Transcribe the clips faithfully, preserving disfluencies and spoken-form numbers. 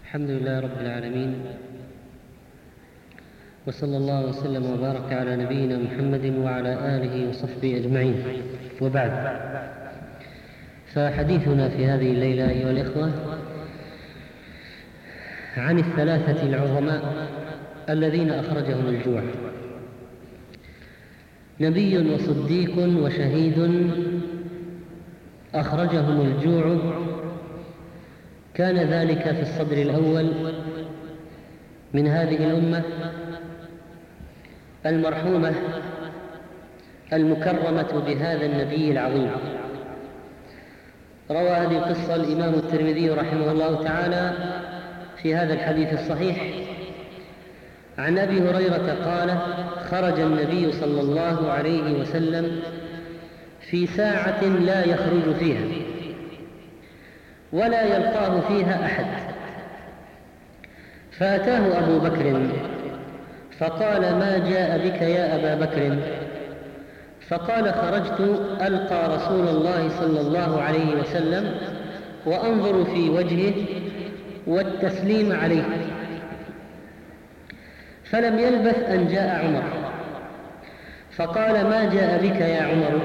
الحمد لله رب العالمين، وصلى الله وسلم وبارك على نبينا محمد وعلى آله وصحبه أجمعين، وبعد. فحديثنا في هذه الليلة أيها الإخوة عن الثلاثة العظماء الذين أخرجهم الجوع: نبي وصديق وشهيد أخرجهم الجوع. كان ذلك في الصدر الأول من هذه الأمة المرحومة المكرمة بهذا النبي العظيم. روى هذه القصة الإمام الترمذي رحمه الله تعالى في هذا الحديث الصحيح عن أبي هريرة قال: خرج النبي صلى الله عليه وسلم في ساعة لا يخرج فيها ولا يلقاه فيها أحد، فأتاه أبو بكر فقال: ما جاء بك يا أبا بكر؟ فقال: خرجت ألقى رسول الله صلى الله عليه وسلم وأنظر في وجهه والتسليم عليه. فلم يلبث أن جاء عمر فقال: ما جاء بك يا عمر؟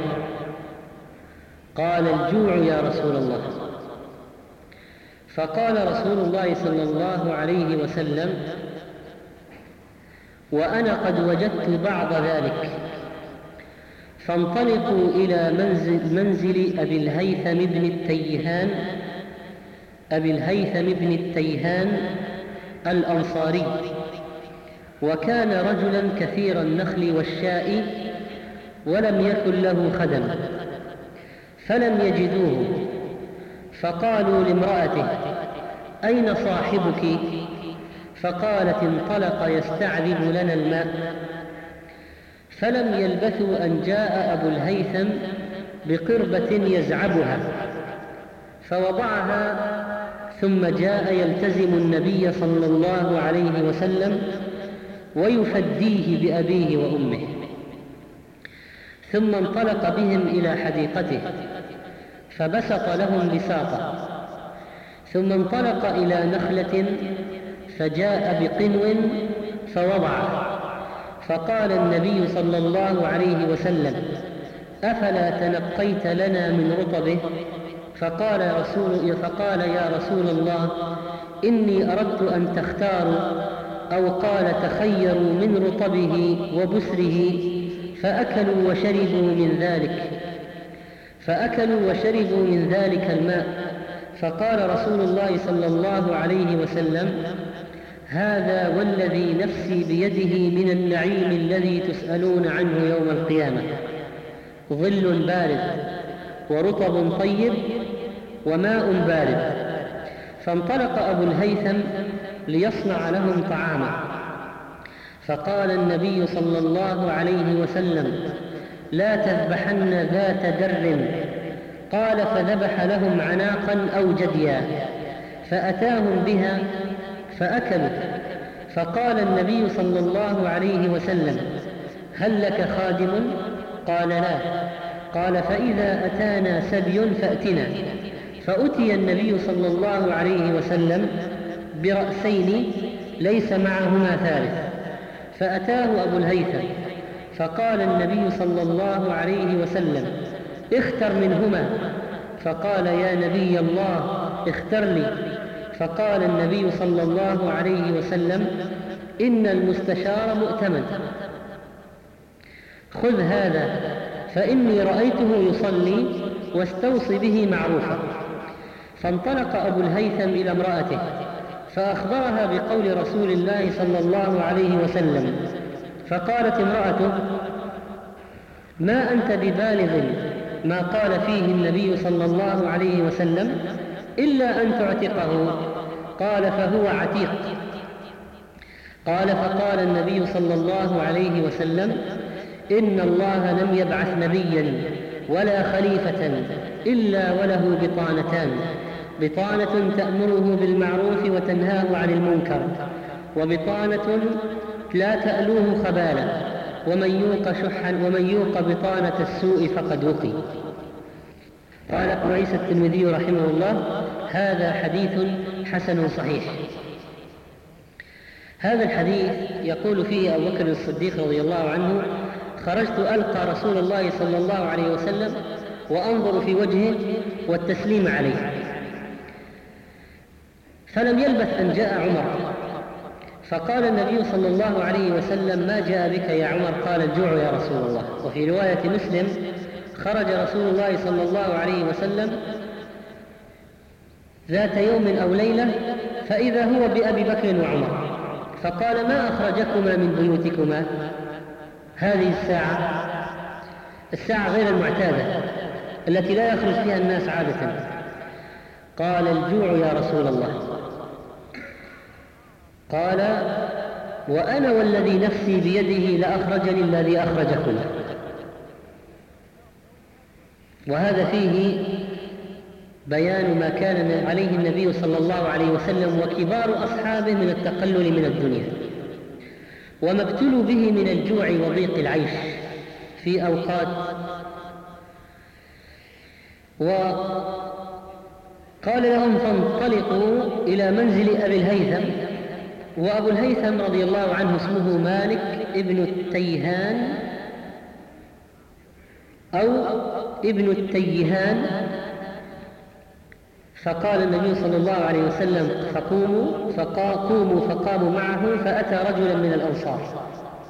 قال: الجوع يا رسول الله. فقال رسول الله صلى الله عليه وسلم: وأنا قد وجدت بعض ذلك، فانطلقوا إلى منزل, منزل أبي الهيثم بن التيهان أبي الهيثم بن التيهان الأنصاري، وكان رجلا كثير النخل والشاء ولم يكن له خدم، فلم يجدوه، فقالوا لامرأته: أين صاحبك؟ فقالت: انطلق يستعذب لنا الماء. فلم يلبثوا أن جاء أبو الهيثم بقربة يزعبها فوضعها، ثم جاء يلتزم النبي صلى الله عليه وسلم ويفديه بأبيه وأمه، ثم انطلق بهم إلى حديقته فبسط لهم بساطا، ثم انطلق إلى نخلة فجاء بقنو فوضعه، فقال النبي صلى الله عليه وسلم: أفلا تنقيت لنا من رطبه؟ فقال, رسول فقال: يا رسول الله، إني أردت أن تختاروا، أو قال تخيروا من رطبه وبسره، فأكلوا وشربوا من ذلك فأكلوا وشربوا من ذلك الماء. فقال رسول الله صلى الله عليه وسلم: هذا والذي نفسي بيده من النعيم الذي تسألون عنه يوم القيامة، ظل بارد ورطب طيب وماء بارد. فانطلق أبو الهيثم ليصنع لهم طعاما، فقال النبي صلى الله عليه وسلم: لا تذبحن ذات در. قال: فذبح لهم عناقا أو جديا فأتاهم بها فأكلوا. فقال النبي صلى الله عليه وسلم: هل لك خادم؟ قال: لا. قال: فإذا أتانا سبي فأتنا. فأتي النبي صلى الله عليه وسلم برأسين ليس معهما ثالث، فأتاه أبو الهيثم فقال النبي صلى الله عليه وسلم: اختر منهما. فقال: يا نبي الله، اختر لي. فقال النبي صلى الله عليه وسلم: إن المستشار مؤتمن، خذ هذا فإني رأيته يصلي، واستوصي به معروفا. فانطلق أبو الهيثم إلى امرأته فأخبرها بقول رسول الله صلى الله عليه وسلم، فقالت امرأته: ما أنت ببالغ ما قال فيه النبي صلى الله عليه وسلم إلا أن تعتقه. قال: فهو عتيق. قال: فقال النبي صلى الله عليه وسلم: إن الله لم يبعث نبيا ولا خليفة إلا وله بطانتان: بطانة تأمره بالمعروف وتنهاه عن المنكر، وبطانة لا تألوه خبالا، ومن يوق شحا ومن يوق بطانة السوء فقد وقي. قال أبو عيسى الترمذي رحمه الله: هذا حديث حسن صحيح. هذا الحديث يقول فيه أبو بكر الصديق رضي الله عنه: خرجت ألقى رسول الله صلى الله عليه وسلم وأنظر في وجهه والتسليم عليه، فلم يلبث أن جاء عمر فقال النبي صلى الله عليه وسلم: ما جاء بك يا عمر؟ قال: الجوع يا رسول الله. وفي رواية مسلم: خرج رسول الله صلى الله عليه وسلم ذات يوم أو ليلة فإذا هو بأبي بكر وعمر فقال: ما أخرجكما من بيوتكما هذه الساعة، الساعة غير المعتادة التي لا يخرج فيها الناس عادة؟ قال: الجوع يا رسول الله. قال: وأنا والذي نفسي بيده لأخرجني الذي أخرجكم. وهذا فيه بيان ما كان عليه النبي صلى الله عليه وسلم وكبار أصحابه من التقلل من الدنيا، وما ابتلوا به من الجوع وضيق العيش في أوقات. وقال لهم: فانطلقوا إلى منزل أبي الهيثم. وأبو الهيثم رضي الله عنه اسمه مالك ابن التيهان أو ابن التيهان. فقال النبي صلى الله عليه وسلم: فقوموا فقاموا فقاموا معه، فأتى رجلا من الأنصار.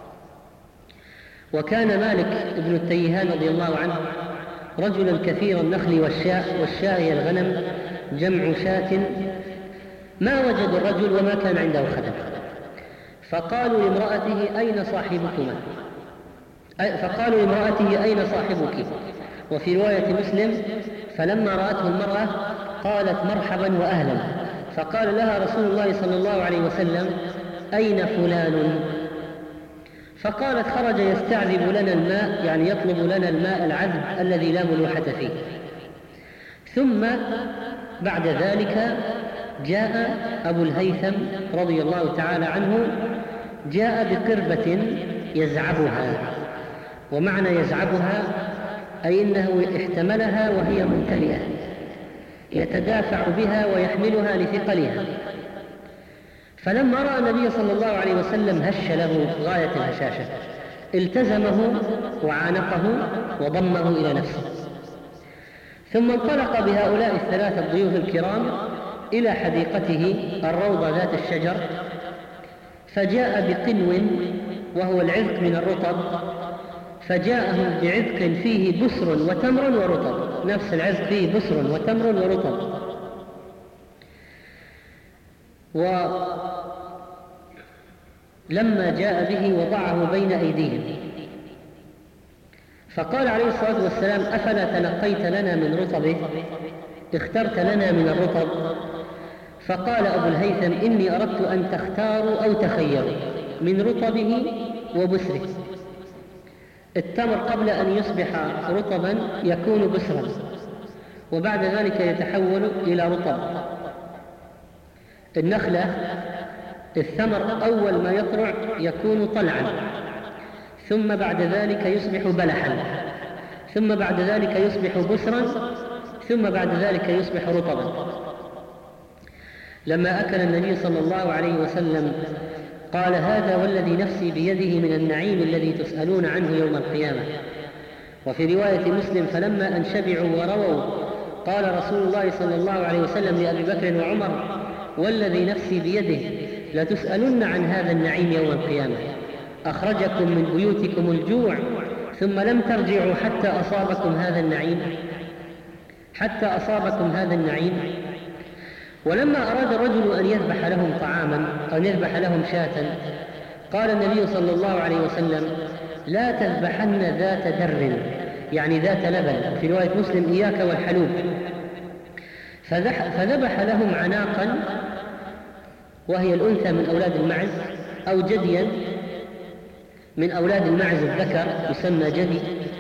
وكان مالك ابن التيهان رضي الله عنه رجلا كثير النخل والشاء، والشاء هي الغنم جمع شاة. ما وجدوا الرجل وما كان عنده خدم، فقالوا لامرأته: أين صاحبكما؟ فقالوا لامرأته: أين صاحبك؟ وفي رواية مسلم: فلما رأته المرأة قالت: مرحبا وأهلا. فقال لها رسول الله صلى الله عليه وسلم: أين فلان؟ فقالت: خرج يستعذب لنا الماء، يعني يطلب لنا الماء العذب الذي لا ملوحة فيه. ثم بعد ذلك جاء أبو الهيثم رضي الله تعالى عنه، جاء بقربة يزعبها. ومعنى يزعبها أي إنه احتملها وهي ممتلئة، يتدافع بها ويحملها لثقلها. فلما رأى النبي صلى الله عليه وسلم هش له غاية الهشاشة، التزمه وعانقه وضمه إلى نفسه، ثم انطلق بهؤلاء الثلاثة الضيوف الكرام إلى حديقته الروضة ذات الشجر، فجاء بقنو وهو العذق من الرطب، فجاءهم بعذق فيه بسر وتمر ورطب، نفس العذق فيه بسر وتمر ورطب. ولما جاء به وضعه بين أيديهم، فقال عليه الصلاة والسلام: أفلا تنقيت لنا من رطبه؟ اخترت لنا من الرطب؟ فقال أبو الهيثم: إني أردت أن تختاروا أو تخيروا من رطبه وبسره. التمر قبل أن يصبح رطبا يكون بسرا، وبعد ذلك يتحول إلى رطب. النخلة الثمر أول ما يطلع يكون طلعا، ثم بعد ذلك يصبح بلحا، ثم بعد ذلك يصبح بسرا، ثم بعد ذلك يصبح رطبا. لما أكل النبي صلى الله عليه وسلم قال: هذا والذي نفسي بيده من النعيم الذي تسألون عنه يوم القيامة. وفي رواية مسلم: فلما أن شبعوا ورووا قال رسول الله صلى الله عليه وسلم لأبي بكر وعمر: والذي نفسي بيده لتسألن عن هذا النعيم يوم القيامة، أخرجكم من بيوتكم الجوع ثم لم ترجعوا حتى أصابكم هذا النعيم حتى أصابكم هذا النعيم. ولما أراد الرجل أن يذبح لهم طعاما أو يذبح لهم شاة، قال النبي صلى الله عليه وسلم: لا تذبحن ذات در، يعني ذات لبن. في رواية مسلم: إياك والحلوب. فذبح لهم عناقا، وهي الأنثى من أولاد المعز، أو جديا من أولاد المعز الذكر يسمى جدي،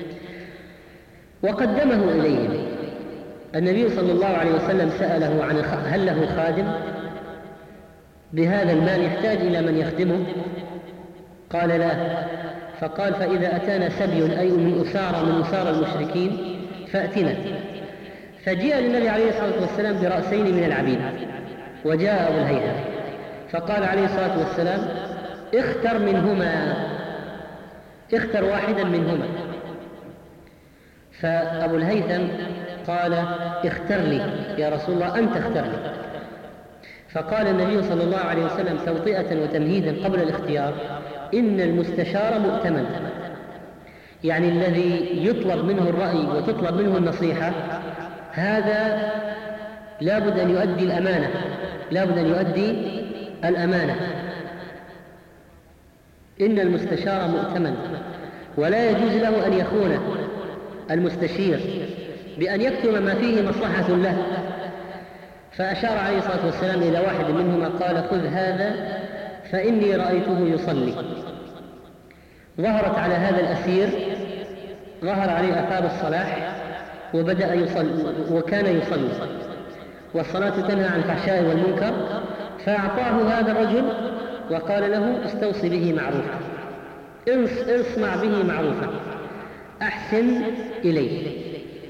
وقدمه إليهم. النبي صلى الله عليه وسلم سأله عن هل له خادم بهذا المال يحتاج إلى من يخدمه؟ قال: لا. فقال: فإذا أتانا سبي أي من أسارى من أسارى المشركين فأتنا. فجاء للنبي عليه الصلاة والسلام برأسين من العبيد، وجاء أبو الهيثم فقال عليه الصلاة والسلام: اختر منهما، اختر واحدا منهما. فأبو الهيثم قال: اختر لي يا رسول الله، أنت اختر لي. فقال النبي صلى الله عليه وسلم توطئة وتمهيدا قبل الاختيار: إن المستشار مؤتمن، يعني الذي يطلب منه الرأي وتطلب منه النصيحة هذا لابد أن يؤدي الأمانة، لابد أن يؤدي الأمانة. إن المستشار مؤتمن، ولا يجوز له أن يخون المستشير بأن يكتم ما فيه مصلحة له. فأشار عليه الصلاة والسلام إلى واحد منهما قال: خذ هذا فإني رأيته يصلي. ظهرت على هذا الأسير، ظهر عليه آثار الصلاح وبدأ يصلي، وكان يصلي، والصلاة تنهى عن الفحشاء والمنكر. فأعطاه هذا الرجل وقال له: استوصي به معروفا، اصنع به معروفا، أحسن إليه.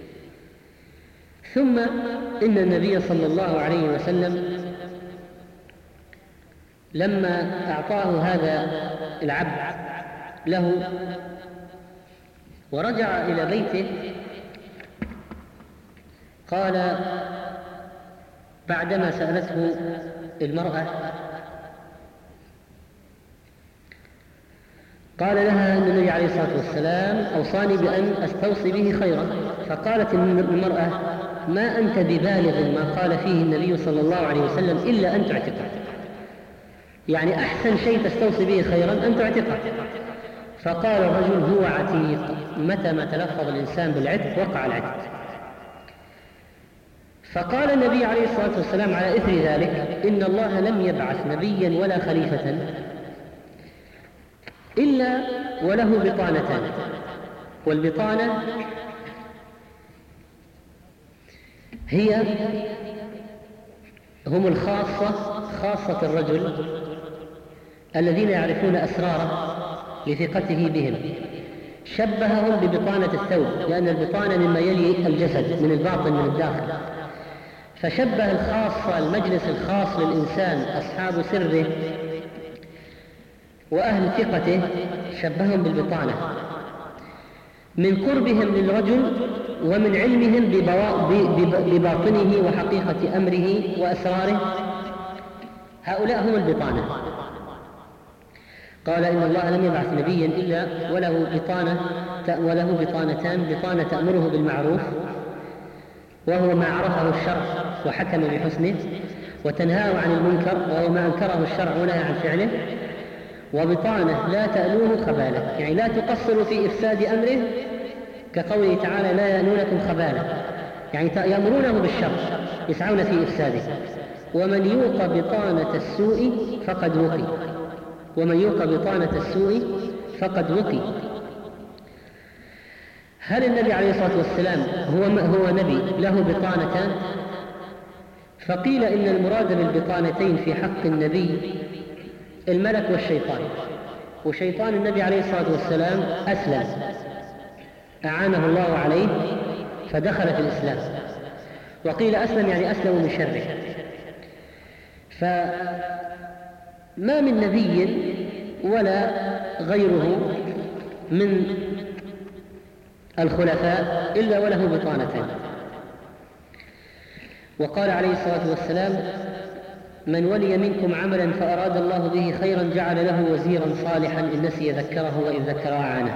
ثم إن النبي صلى الله عليه وسلم لما أعطاه هذا العبد له ورجع إلى بيته قال بعدما سألته المرأة، قال لها أن النبي عليه الصلاة والسلام أوصاني بأن أستوصي به خيرا. فقالت المرأة: ما أنت ببالغ ما قال فيه النبي صلى الله عليه وسلم إلا أن تعتقه، يعني أحسن شيء تستوصي به خيرا أن تعتقه. فقال الرجل: هو عتيق، متى ما تلفظ الإنسان بالعتق وقع العتق. فقال النبي عليه الصلاة والسلام على إثر ذلك: إن الله لم يبعث نبيا ولا خليفة إلا وله بطانتان، والبطانة هي هم الخاصة، خاصة الرجل الذين يعرفون أسراره لثقته بهم. شبههم ببطانة الثوب، لأن البطانة مما يلي الجسد من الباطن من الداخل. فشبه الخاصة، المجلس الخاص للإنسان، أصحاب سره وأهل ثقته، شبههم بالبطانة من قربهم للرجل ومن علمهم بباطنه وحقيقة أمره وأسراره. هؤلاء هم البطانة. قال: إن الله لم يبعث نبيا إلا وله بطانة وله بطانتان: بطانة تأمره بالمعروف وهو ما عرفه الشرع وحكم بحسنه، وتنهاه عن المنكر وهو ما أنكره الشرع ونهى عن فعله، وبطانة لا تألوه خباله، يعني لا تقصر في إفساد أمره، كقوله تعالى: لا يألونكم خباله، يعني يأمرونه بالشر يسعون في إفساده. ومن يوق بطانة السوء فقد وقي، ومن يوق بطانة السوء فقد وقي. هل النبي عليه الصلاة والسلام هو, هو نبي له بطانتان؟ فقيل إن المراد بالبطانتين في حق النبي الملك والشيطان. وشيطان النبي عليه الصلاة والسلام أسلم، أعانه الله عليه فدخل في الإسلام. وقيل أسلم يعني أسلم من شره. فما من نبي ولا غيره من الخلفاء إلا وله بطانتين. وقال عليه الصلاة والسلام: من ولي منكم عملا فأراد الله به خيرا جعل له وزيرا صالحا، إن نسي ذكره وإن ذكر أعانه.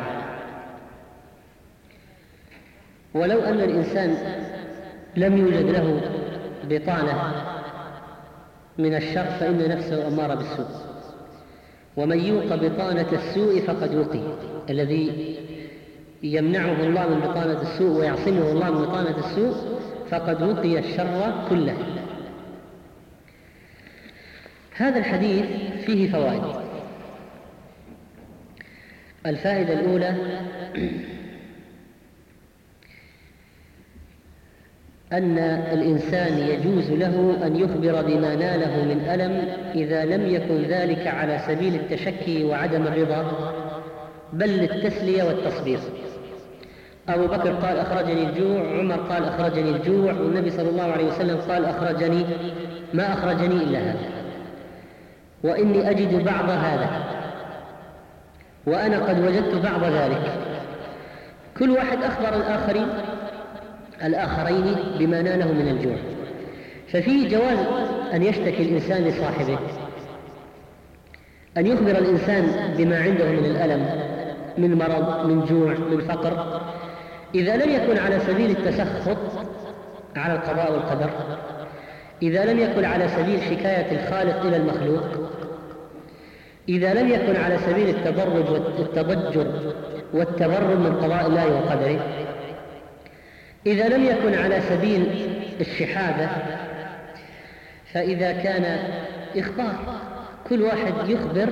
ولو أن الإنسان لم يوجد له بطانة من الشر فإن نفسه أمارة بالسوء. ومن يوق بطانة السوء فقد وقي، الذي يمنعه الله من بطانة السوء ويعصمه الله من بطانة السوء فقد وقي الشر كله. هذا الحديث فيه فوائد. الفائدة الأولى: أن الإنسان يجوز له أن يخبر بما ناله من ألم إذا لم يكن ذلك على سبيل التشكي وعدم الرضا، بل للتسلية والتصبير. أبو بكر قال: أخرجني الجوع، عمر قال: أخرجني الجوع، والنبي صلى الله عليه وسلم قال: أخرجني ما أخرجني إلا هذا. وإني أجد بعض هذا، وأنا قد وجدت بعض ذلك. كل واحد أخبر الآخرين الآخرين بما ناله من الجوع. ففيه جواز أن يشتكي الإنسان لصاحبه، أن يخبر الإنسان بما عنده من الألم، من مرض، من جوع، من فقر، إذا لم يكن على سبيل التسخط على القضاء والقدر، إذا لم يكن على سبيل شكاية الخالق إلى المخلوق، إذا لم يكن على سبيل التضرج والتضجر والتبرم من قضاء الله وقدره، إذا لم يكن على سبيل الشحاذة. فإذا كان إخبار، كل واحد يخبر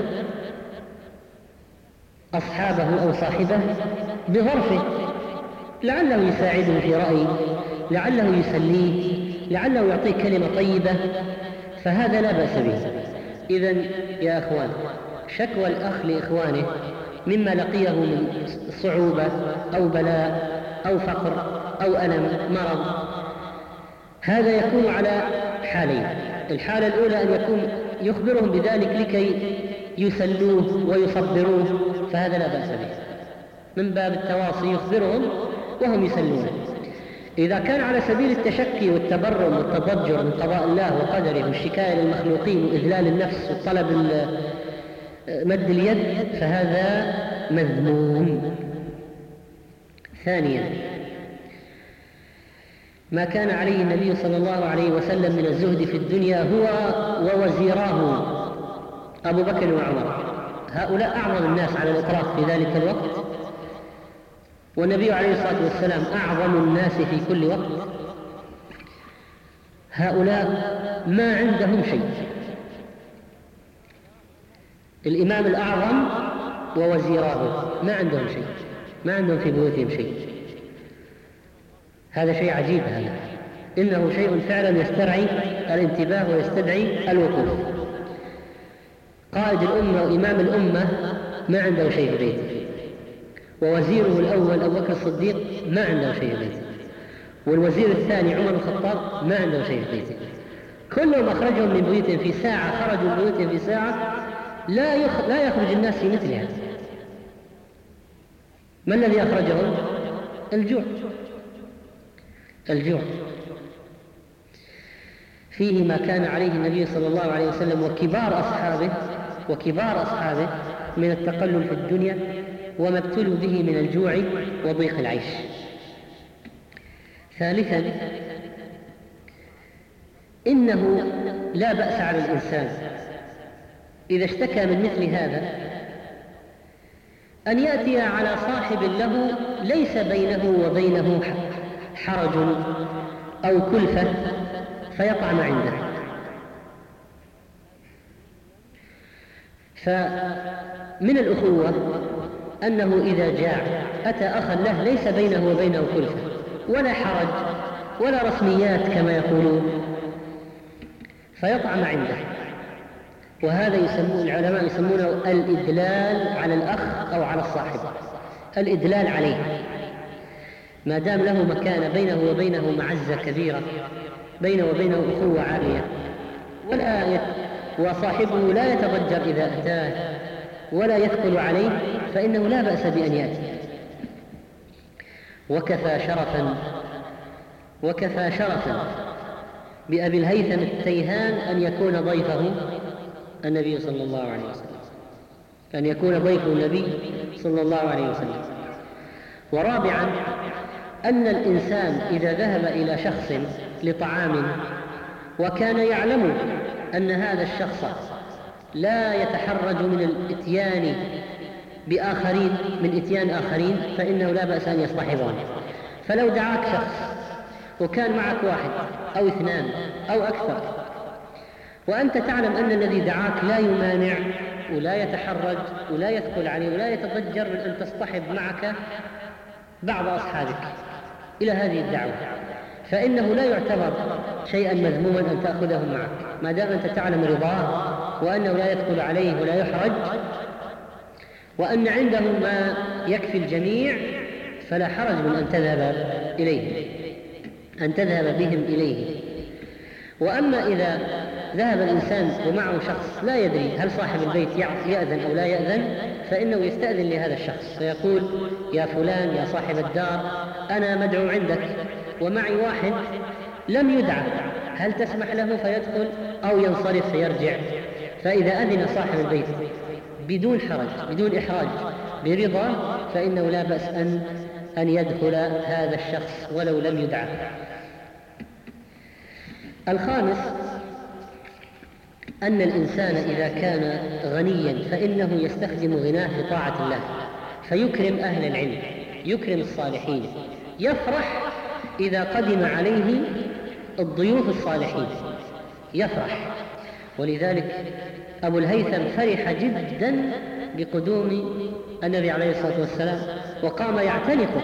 أصحابه أو صاحبه بظرفه، لعله يساعده في رأي، لعله يسليه، لعله يعطيه كلمة طيبة، فهذا لا بأس به. إذن يا أخوان، شكوى الأخ لإخوانه مما لقيه من صعوبة أو بلاء أو فقر أو ألم مرض، هذا يكون على حالين. الحالة الأولى أن يكون يخبرهم بذلك لكي يسلوه ويصبروه، فهذا لا بأس به، من باب التواصي يخبرهم وهم يسلونه. إذا كان على سبيل التشكي والتبرم والتضجر من قضاء الله وقدره والشكاية للمخلوقين وإذلال النفس وطلب مد اليد، فهذا مذموم. ثانيا، ما كان عليه النبي صلى الله عليه وسلم من الزهد في الدنيا هو ووزيراه أبو بكر وعمر، هؤلاء أعظم الناس على الإطراف في ذلك الوقت، والنبي عليه الصلاة والسلام أعظم الناس في كل وقت. هؤلاء ما عندهم شيء، الإمام الأعظم ووزيراه ما عندهم شيء، ما عندهم في بيوتهم شيء. هذا شيء عجيب، هذا إنه شيء فعلا يسترعي الانتباه ويستدعي الوقوف. قائد الأمة وإمام الأمة ما عنده شيء في بيته، ووزيره الأول أبو بكر الصديق ما عنده شيء في بيته، والوزير الثاني عمر الخطاب ما عنده شيء في بيته. كلهم أخرجهم من بيوتهم في ساعة، خرجوا من بيوتهم في ساعة لا يخ... لا يخرج الناس في مثلها. ما الذي أخرجهم؟ الجوع. الجوع فيه ما كان عليه النبي صلى الله عليه وسلم وكبار أصحابه وكبار أصحابه من التقلل في الدنيا وما ابتلوا به من الجوع وضيق العيش. ثالثا، إنه لا بأس على الإنسان إذا اشتكى من مثل هذا أن يأتي على صاحب له ليس بينه وبينه حرج أو كلفة فيطعم عنده. فمن الأخوة أنه إذا جاع أتى أخا له ليس بينه وبينه كلفة ولا حرج ولا رسميات كما يقولون، فيطعم عنده. وهذا يسمون العلماء يسمونه الإدلال على الأخ أو على الصاحب، الإدلال عليه ما دام له مكان بينه وبينه معزة كبيرة، بينه وبينه أخوة عالية، ولا يت... وصاحبه لا يتضجر إذا أتاه ولا يثقل عليه، فإنه لا بأس بأن يأتي. وكفى شرفا وكفى شرفا بأبي الهيثم التيهان أن يكون ضيفه النبي صلى الله عليه وسلم، أن يكون ضيف النبي صلى الله عليه وسلم. ورابعا، أن الإنسان إذا ذهب إلى شخص لطعام وكان يعلم أن هذا الشخص لا يتحرج من الإتيان بآخرين من إتيان آخرين، فإنه لا بأس أن يصطحبون. فلو دعاك شخص وكان معك واحد أو اثنان أو أكثر، وأنت تعلم أن الذي دعاك لا يمانع ولا يتحرج ولا يثقل عليه ولا يتضجر من أن تصطحب معك بعض أصحابك إلى هذه الدعوة، فإنه لا يعتبر شيئا مذموما أن تأخذهم معك ما دام أنت تعلم رضاه وأنه لا يثقل عليه ولا يحرج، وأن عنده ما يكفي الجميع، فلا حرج من أن تذهب إليه أن تذهب بهم إليه. وأما إذا ذهب الإنسان ومعه شخص لا يدري هل صاحب البيت يأذن أو لا يأذن، فإنه يستأذن لهذا الشخص فيقول: يا فلان يا صاحب الدار، أنا مدعو عندك ومعي واحد لم يدعى، هل تسمح له فيدخل أو ينصرف فيرجع؟ فإذا أذن صاحب البيت بدون حرج بدون إحراج برضا فإنه لا بأس أن أن يدخل هذا الشخص ولو لم يدعى. الخامس أن الإنسان إذا كان غنيا فإنه يستخدم غناه في طاعة الله، فيكرم أهل العلم، يكرم الصالحين، يفرح إذا قدم عليه الضيوف الصالحين يفرح. ولذلك أبو الهيثم فرح جدا بقدوم النبي عليه الصلاة والسلام وقام يعتنقه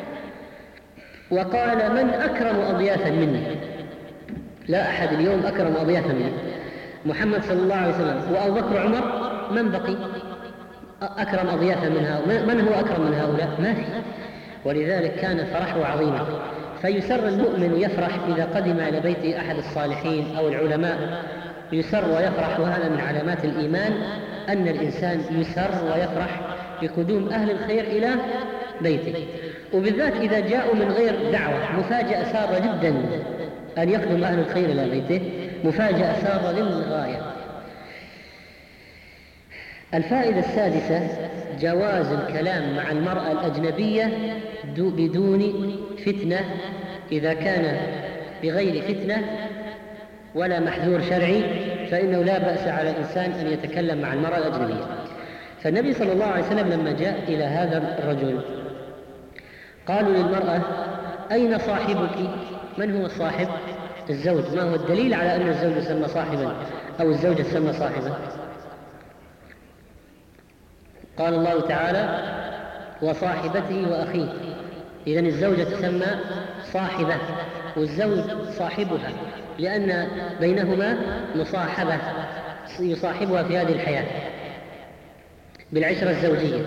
وقال: من أكرم أضيافا مني؟ لا أحد اليوم أكرم أضيافا مني، محمد صلى الله عليه وسلم وأبو بكر وعمر، من بقي أكرم أضيافا من هؤلاء؟ من هو أكرم من هؤلاء؟ ما في. ولذلك كان فرحه عظيما. فيسر المؤمن يفرح إذا قدم إلى بيته أحد الصالحين أو العلماء، يسر ويفرح. وهذا من علامات الإيمان أن الإنسان يسر ويفرح بقدوم أهل الخير إلى بيته، وبالذات إذا جاءوا من غير دعوة. مفاجأة سارة جدا أن يقدم أهل الخير إلى بيته، مفاجأة سارة للغاية. الفائدة السادسة: جواز الكلام مع المرأة الأجنبية بدون فتنة، إذا كان بغير فتنة ولا محذور شرعي فإنه لا بأس على الإنسان أن يتكلم مع المرأة الأجنبية. فالنبي صلى الله عليه وسلم لما جاء إلى هذا الرجل قالوا للمرأة: أين صاحبك؟ من هو الصاحب؟ الزوج. ما هو الدليل على أن الزوج يسمى صاحبا أو الزوجة تسمى صاحبا؟ قال الله تعالى: وصاحبته وأخيه. إذن الزوجة تسمى صاحبة والزوج صاحبها، لأن بينهما مصاحبة، يصاحبها في هذه الحياة بالعشرة الزوجية.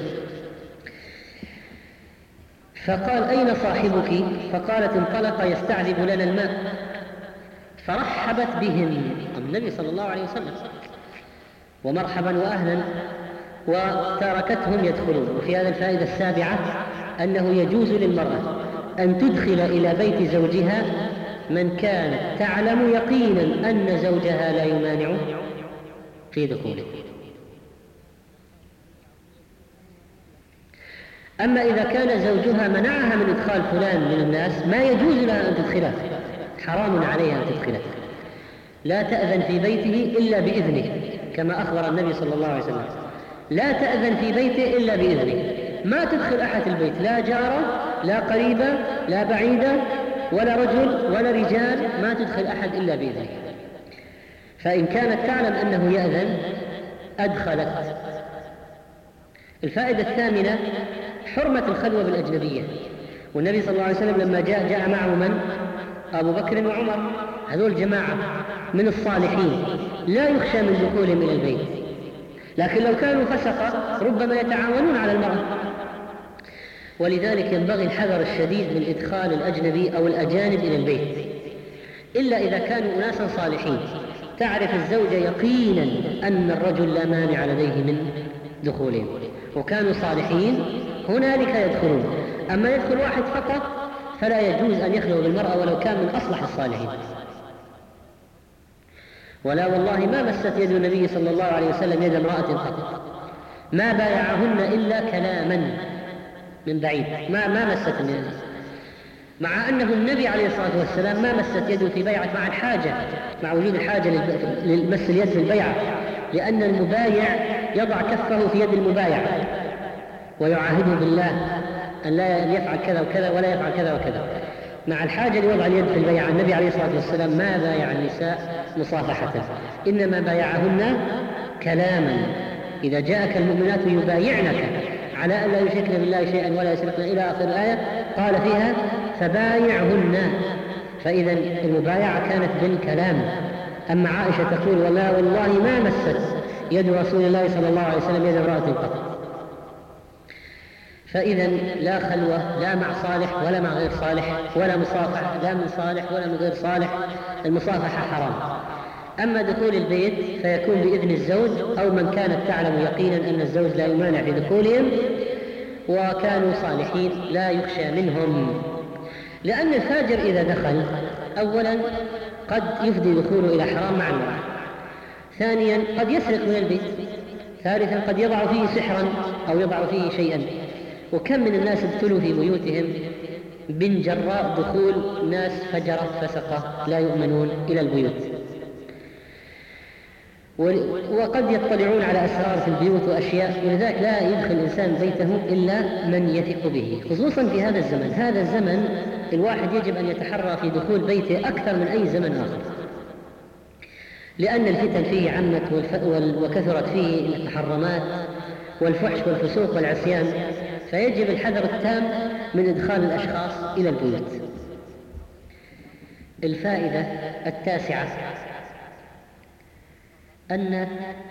فقال: أين صاحبك؟ فقالت: انطلق يستعذب لنا الماء. فرحبت بهم النبي صلى الله عليه وسلم ومرحبا وأهلا، وتركتهم يدخلون. وفي هذا الفائدة السابعة أنه يجوز للمرأة أن تدخل إلى بيت زوجها من كانت تعلم يقينا أن زوجها لا يمانع في دخوله. أما إذا كان زوجها منعها من إدخال فلان من الناس ما يجوز لها أن تدخله، حرام عليها أن تدخله. لا تأذن في بيته إلا بإذنه، كما أخبر النبي صلى الله عليه وسلم: لا تأذن في بيته إلا بإذنه. ما تدخل أحد البيت، لا جارة لا قريبة لا بعيدة ولا رجل ولا رجال، ما تدخل أحد إلا بإذنه. فإن كانت تعلم أنه يأذن أدخلت. الفائدة الثامنة: حرمة الخلوة بالأجنبية. والنبي صلى الله عليه وسلم لما جاء جاء معه من؟ أبو بكر وعمر، هذول جماعة من الصالحين لا يخشى من دخولهم إلى البيت، لكن لو كانوا فسقة ربما يتعاونون على المرأة. ولذلك ينبغي الحذر الشديد من إدخال الأجنبي أو الأجانب إلى البيت، إلا إذا كانوا أناسا صالحين تعرف الزوجة يقينا أن الرجل لا مانع لديه من دخولهم وكانوا صالحين، هنالك يدخلون. أما يدخل واحد فقط فلا يجوز أن يخلو بالمرأة ولو كان من أصلح الصالحين. ولا والله ما مست يد النبي صلى الله عليه وسلم يد امرأة قط، ما بايعهن إلا كلاما من بعيد، ما ما مست يده، مع أنه النبي عليه الصلاة والسلام ما مست يده في بيعة مع الحاجة، مع وجود الحاجة للمس اليد في البيعة، لأن المبايع يضع كفه في يد المبايع ويعاهده بالله أن لا يفعل كذا وكذا ولا يفعل كذا وكذا، مع الحاجة لوضع اليد في البيعة. النبي عليه الصلاة والسلام ما بايع النساء مصافحة، إنما بايعهن كلاما. إذا جاءك المؤمنات يبايعنك على أن لا يشركن بالله شيئا ولا يسرقن إلى آخر الآية، قال فيها: فبايعهن. فإذا المبايعة كانت بالكلام. أما عائشة تقول: ولا والله ما مست يد رسول الله صلى الله عليه وسلم يد امرأة قط. فإذا لا خلوة لا مع صالح ولا مع غير صالح، ولا مصافحة لا من صالح ولا من غير صالح، المصافحة حرام. أما دخول البيت فيكون بإذن الزوج أو من كانت تعلم يقينا أن الزوج لا يمانع في دخولهم وكانوا صالحين لا يخشى منهم. لأن الفاجر إذا دخل أولا قد يفضي دخوله إلى حرام مع المرأة، ثانيا قد يسرق من البيت، ثالثا قد يضع فيه سحرا أو يضع فيه شيئا. وكم من الناس ابتلوا في بيوتهم من جراء دخول ناس فجرة فسقة لا يؤمنون إلى البيوت. وقد يطلعون على أسرار في البيوت وأشياء، ولذلك لا يدخل الإنسان بيته إلا من يثق به، خصوصا في هذا الزمن. هذا الزمن الواحد يجب أن يتحرى في دخول بيته أكثر من أي زمن آخر، لأن الفتن فيه عمت وكثرت فيه المحرمات والفحش والفسوق والعصيان، فيجب الحذر التام من إدخال الأشخاص إلى البيوت. الفائدة التاسعة أن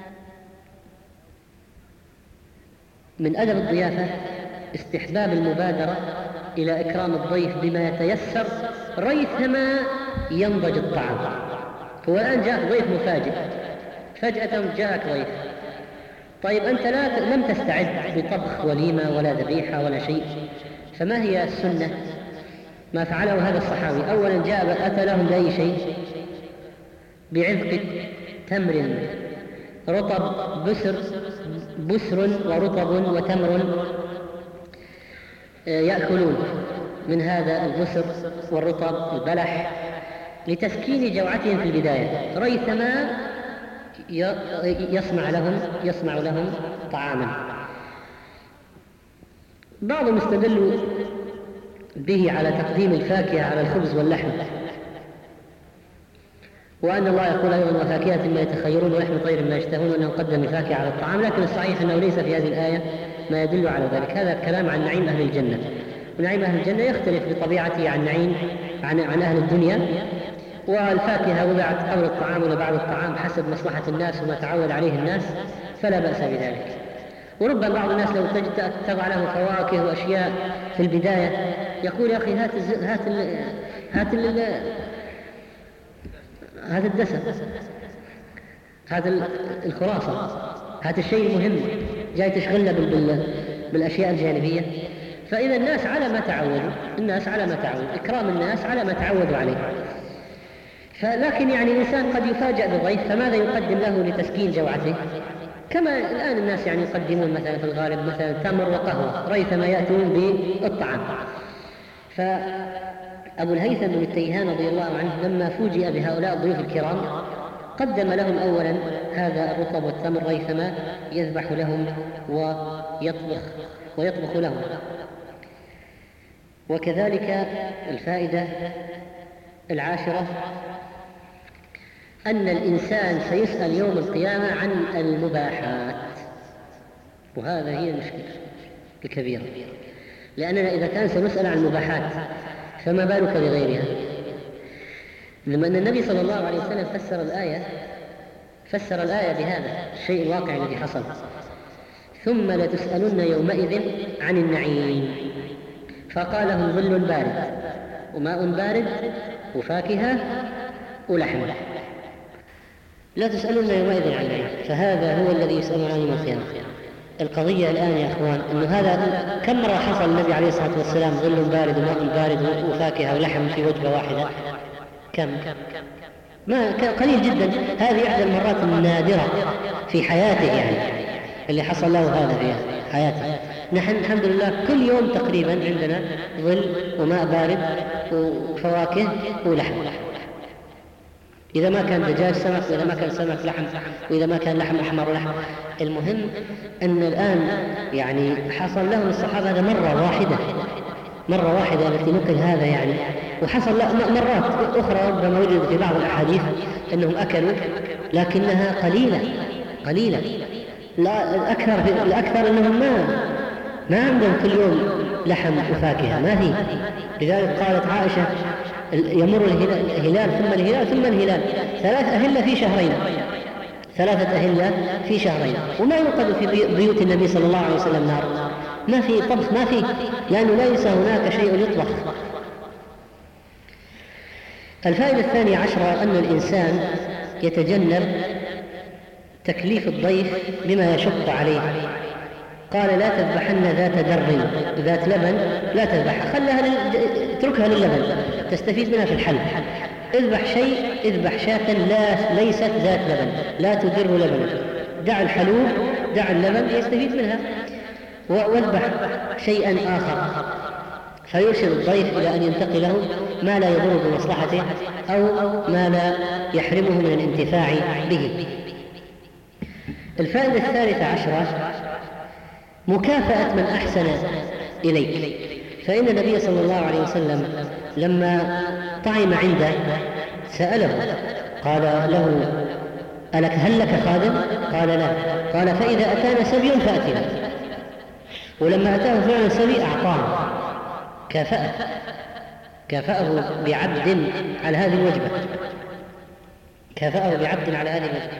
من أدب الضيافة استحباب المبادرة إلى إكرام الضيف بما يتيسر ريثما ينضج الطعام. هو الآن جاءك ضيف مفاجئ، فجأة جاءك ضيف، طيب أنت لا لم تستعد بطبخ وليمة ولا ذبيحة ولا شيء، فما هي السنة؟ ما فعله هذا الصحابي، أولا جاء أتى لهم بأي شيء؟ بعذق تمر رطب، بسر بسر ورطب وتمر يأكلون من هذا البسر والرطب البلح لتسكين جوعتهم في البداية، ريثما يصنع لهم يصنع لهم طعاما. بعضهم استدلوا به على تقديم الفاكهة على الخبز واللحم، وأن الله يقول أيضا وفاكهة ما يتخيرون ولحم طير ما يشتهون، وأنه قدم الفاكهة على الطعام، لكن الصحيح أنه ليس في هذه الآية ما يدل على ذلك. هذا الكلام عن نعيم أهل الجنة، ونعيم أهل الجنة يختلف بطبيعته عن نعيم عن, عن أهل الدنيا، والفاكهة وضعت قبل الطعام ولا بعد الطعام حسب مصلحة الناس وما تعود عليه الناس، فلا بأس بذلك. وربما بعض الناس لو تجد تضع له فواكه وأشياء في البداية يقول يا أخي هات ال هات ال هات ال هذا الدسم، هذا الخلاصة، هذا الشيء المهم، جاي تشغلنا بالأشياء الجانبية. فإذا الناس على ما تعودوا، الناس على ما تعودوا، إكرام الناس على ما تعودوا عليه. فلكن يعني الإنسان قد يفاجأ بضيف، فماذا يقدم له لتسكين جوعته؟ كما الآن الناس يعني يقدمون مثلا في الغالب مثلا تمر وقهوة ريثما يأتون بالطعام. فأبو الهيثم بن التيهان رضي الله عنه لما فوجئ بهؤلاء الضيوف الكرام قدم لهم أولا هذا الرطب والتمر ريثما يذبح لهم ويطبخ ويطبخ لهم. وكذلك الفائدة العاشرة أن الإنسان سيسأل يوم القيامة عن المباحات، وهذا هي المشكلة الكبيرة، لأننا إذا كان سنسأل عن المباحات فما بالك بغيرها. لما أن النبي صلى الله عليه وسلم فسر الآية فسر الآية بهذا الشيء الواقع الذي حصل: ثم لتسألن يومئذ عن النعيم، فقال لهم ظل بارد وماء بارد وفاكهة ولحم. لا تسألون يومئذ عن النعيم، فهذا هو الذي يسألون عنه يوم القيامة. القضية الآن يا أخوان أنه هذا كم مرة حصل النبي عليه الصلاة والسلام ظل بارد وماء بارد وفاكهة ولحم في وجبة واحدة؟ كم؟ ما قليل جدا. هذه إحدى المرات النادرة في حياته يعني اللي حصل له هذا في حياته. نحن الحمد لله كل يوم تقريبا عندنا ظل وماء بارد وفواكه ولحم، إذا ما كان دجاج سمك، وإذا ما كان سمك لحم، وإذا ما كان لحم أحمر ولحم. المهم أن الآن يعني حصل لهم الصحابة هذا مرة واحدة مرة واحدة التي نقل هذا يعني، وحصل مرات أخرى ربما وجد في بعض الأحاديث أنهم أكلوا لكنها قليلة قليلة لا الأكثر, الأكثر أنهم ما ما عندهم كل يوم لحم وفاكهة، ما في. لذلك قالت عائشة يمر الهلال ثم الهلال ثم الهلال، ثلاث أهلة في شهرين، ثلاثة أهلة في شهرين، وما يوقد في بيوت النبي صلى الله عليه وسلم نار، ما في طبخ، ما في، لأنه ليس هناك شيء يطبخ. الفائدة الثانية عشرة أن الإنسان يتجنب تكليف الضيف بما يشق عليه. قال: لا تذبحن ذات در ذات لبن، لا تذبحها، خلها لل... اتركها للبن تستفيد منها في الحلب. اذبح شيء، اذبح شاة لا ليست ذات لبن، لا تدر لبنا، دع الحلوب، دع اللبن يستفيد منها، واذبح شيئا آخر، فيرشد الضيف إلى أن ينتقله ما لا يضر بمصلحته أو ما لا يحرمه من الانتفاع به. الفائدة الثالثة عشرة: مكافأة من أحسن إليك. فإن النبي صلى الله عليه وسلم لما طعم عنده سأله، قال له: ألك هل لك خادم؟ قال: لا. قال: فإذا أتانا سبي فأتنا. ولما أتاه فعلا سبي أعطاه، كافأه كافأه بعبد على هذه الوجبة، كافأه بعبد على هذه الوجبة.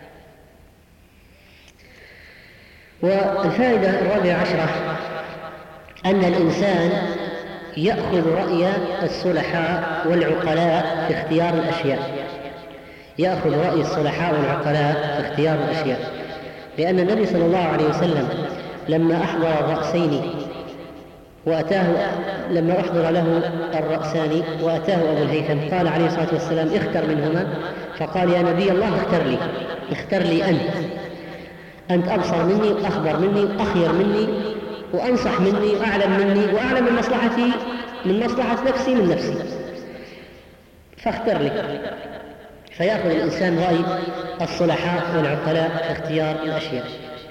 والفائدة الرابعة عشرة: أن الإنسان يأخذ رأي الصلحاء والعقلاء في اختيار الأشياء، يأخذ رأي الصلحاء والعقلاء في اختيار الأشياء، لأن النبي صلى الله عليه وسلم لما أحضر الرأسين وأتاه لما أحضر له الرأسان وأتاه أبو الهيثم، قال عليه الصلاة والسلام: اختر منهما. فقال: يا نبي الله، اختر لي اختر لي أنت أنت أبصر مني وأخبر مني وأخير مني وأنصح مني وأعلم مني وأعلم من مصلحتي من مصلحة نفسي من نفسي، فاختر لي. فيأخذ الإنسان رأي الصلحاء والعقلاء في اختيار الأشياء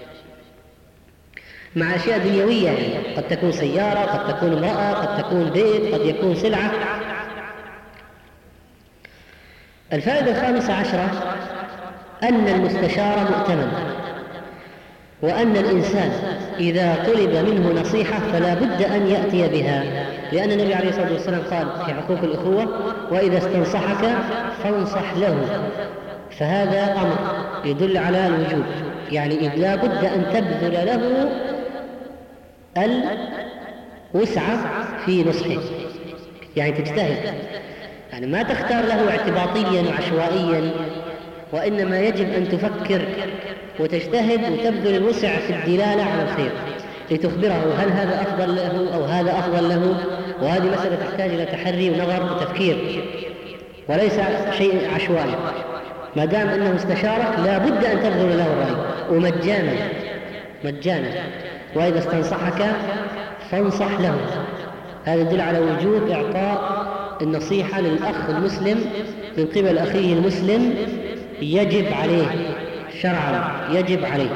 مع أشياء دنيوية، يعني قد تكون سيارة، قد تكون امرأة، قد تكون بيت، قد يكون سلعة. الفائدة الخامسة عشرة: أن المستشار مؤتمن، وأن الإنسان إذا طلب منه نصيحة فلا بد أن يأتي بها، لأن النبي عليه الصلاة والسلام قال في حقوق الأخوة: وإذا استنصحك فانصح له. فهذا أمر يدل على الوجوب، يعني لا بد أن تبذل له الوسعة في نصحه، يعني تجتهد، يعني ما تختار له اعتباطيا وعشوائيا، وإنما يجب أن تفكر وتجتهد وتبذل الوسع في الدلالة على الخير لتخبره هل هذا أفضل له أو هذا أفضل له. وهذه مسألة تحتاج إلى تحري ونظر وتفكير وليس شيء عشوائي. ما دام أنه استشارك لا بد أن تبذل له الرأي ومجانا مجانا وإذا استنصحك فانصح له. هذا يدل على وجوب إعطاء النصيحة للأخ المسلم من قبل أخيه المسلم، يجب عليه شرعا، يجب عليه.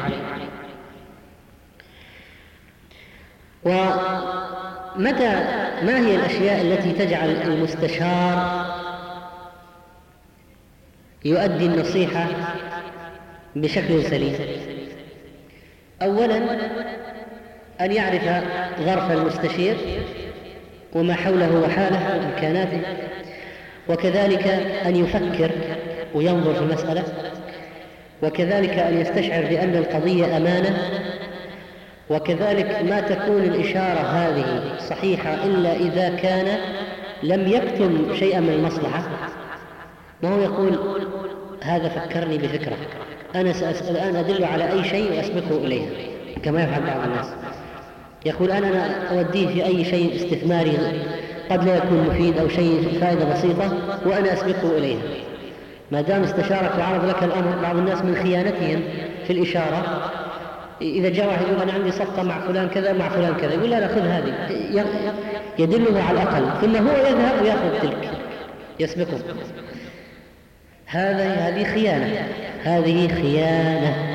ومتى ما هي الأشياء التي تجعل المستشار يؤدي النصيحة بشكل سليم؟ أولا أن يعرف ظرف المستشير وما حوله وحاله وإمكاناته، وكذلك أن يفكر وينظر في المسألة، وكذلك أن يستشعر بأن القضية أمانة، وكذلك ما تكون الإشارة هذه صحيحة إلا إذا كان لم يكتم شيئا من المصلحة. ما هو يقول هذا فكرني بفكرة، أنا سأسأل الآن أدل على أي شيء وأسبقه إليها، كما يفعل بعض الناس. يقول أنا, أنا أوديه في أي شيء استثماري قد لا يكون مفيد أو شيء فائدة بسيطة وأنا أسبقه إليها. ما دام استشارك وعرض لك الأمر، بعض الناس من خيانتهم في الإشارة إذا جاء واحد يقول أنا عندي صفقة مع فلان كذا مع فلان كذا، يقول لا لا خذ هذه، يدله على الأقل، ثم هو يذهب ويأخذ تلك يسبقه. هذا هذه خيانة، هذه خيانة.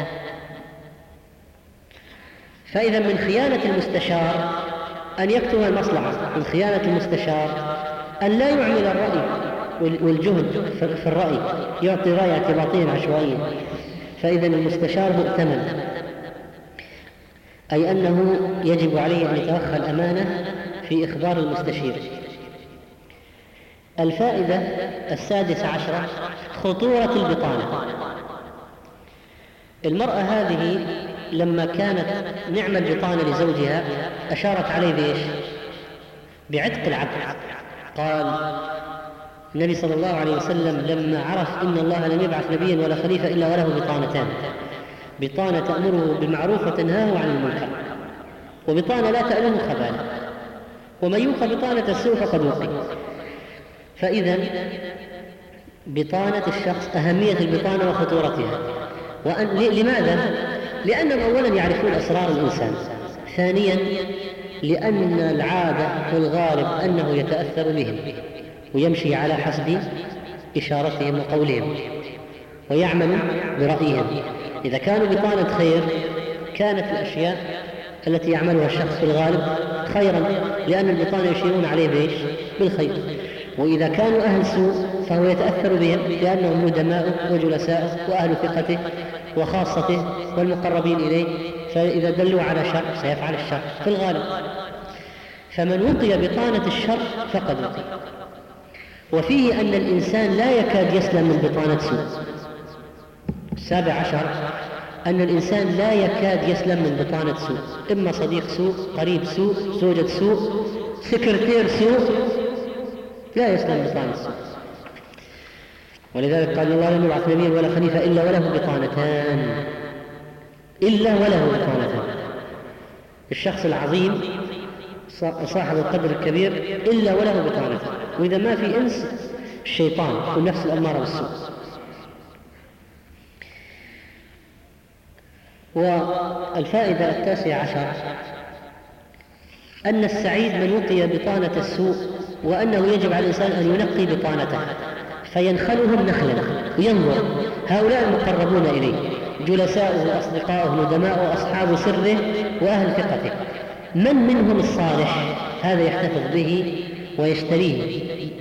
فإذا من خيانة المستشار أن يكتم المصلحة، من خيانة المستشار أن لا يعمل الرأي والجهد في الرأي، يعطي رأي اعتباطيا عشوائيا. فإذا المستشار مؤتمن، أي أنه يجب عليه أن يتوخى الأمانة في إخبار المستشير. الفائدة السادسة عشرة: خطورة البطانة. المرأة هذه لما كانت نعم البطانة لزوجها أشارت عليه بإيش؟ بعتق العبد. قال النبي صلى الله عليه وسلم لما عرف إن الله لم يبعث نبيا ولا خليفة إلا وله بطانتان: بطانة تأمره بالمعروف وتنهاه عن المنكر، وبطانة لا تألمه خباله، ومن يوق بطانة السوء فقد وقي. فإذا بطانة الشخص، أهمية البطانة وخطورتها. وأن لماذا؟ لأنهم أولا يعرفون أسرار الإنسان، ثانيا لأن العادة والغالب أنه يتأثر بهم ويمشي على حسب إشارتهم وقولهم ويعمل برأيهم. إذا كانوا بطانة خير كانت الأشياء التي يعملها الشخص في الغالب خيرا، لأن البطانة يشيرون عليه بإيش؟ بالخير. وإذا كانوا أهل سوء فهو يتأثر بهم لأنهم ندماؤه وجلساؤه وأهل ثقته وخاصته والمقربين إليه، فإذا دلوا على شر سيفعل الشر في الغالب. فمن وقي بطانة الشر فقد وقي. وفيه أن الإنسان لا يكاد يسلم من بطانة سوء. السابع عشر أن الإنسان لا يكاد يسلم من بطانة سوء، إما صديق سوء، قريب سوء، زوجة سوء، سكرتير سوء، لا يسلم من بطانة سوء. ولذلك قال الله لم يبعث نبيا ولا خليفة إلا وله بطانتان، إلا وله بطانتان. الشخص العظيم صاحب القدر الكبير إلا وله بطانتان، وإذا ما في إنس الشيطان والنفس الأمارة بالسوء. والفائدة التاسعة عشر أن السعيد من وقي بطانة السوء، وأنه يجب على الإنسان أن ينقي بطانته فينخلهم نخلا وينظر هؤلاء المقربون إليه، جلساؤه وأصدقاؤه ندماؤه أصحاب سره وأهل ثقته، من منهم الصالح هذا يحتفظ به ويشتريه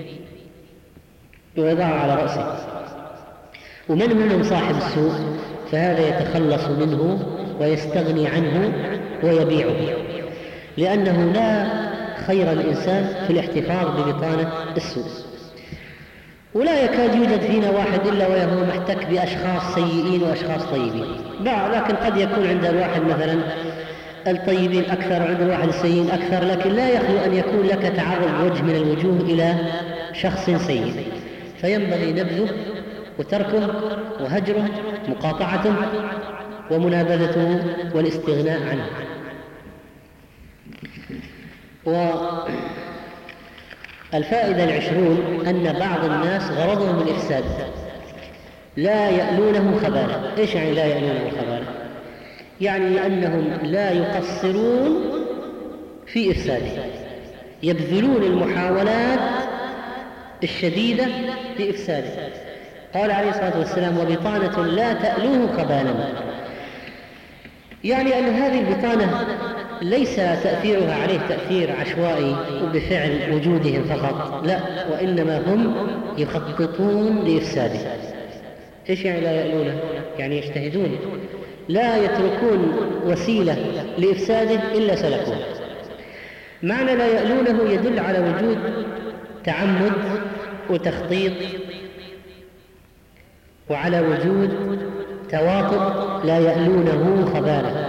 ويضعه على رأسه، ومن منهم صاحب السوء فهذا يتخلص منه ويستغني عنه ويبيعه، لأنه لا خير الإنسان في الاحتفاظ ببطانة السوء. ولا يكاد يوجد فينا واحد إلا وهو محتك بأشخاص سيئين وأشخاص طيبين، لكن قد يكون عند الواحد مثلا الطيبين أكثر وعند الواحد السيئين أكثر، لكن لا يخلو أن يكون لك تعرض وجه من الوجوه إلى شخص سيء، فينبغي نبذه وتركه وهجره، مقاطعته ومنابذته والاستغناء عنه. والفائدة العشرون أن بعض الناس غرضهم الإفساد لا يألونه خبالا. إيش يعني لا يألونه خبالا؟ يعني أنهم لا يقصرون في إفساده، يبذلون المحاولات الشديدة لإفساده. قال عليه الصلاة والسلام وبطانة لا تألوه خبالا، يعني أن هذه البطانة ليس تأثيرها عليه تأثير عشوائي وبفعل وجودهم فقط، لا، وإنما هم يخططون لإفساده. إيش يعني لا يألونه؟ يعني يجتهدون، لا يتركون وسيلة لإفساده إلا سلكوه. معنى لا يألونه يدل على وجود تعمد وتخطيط، وعلى وجود تواطؤ، لا يألونه خبالا.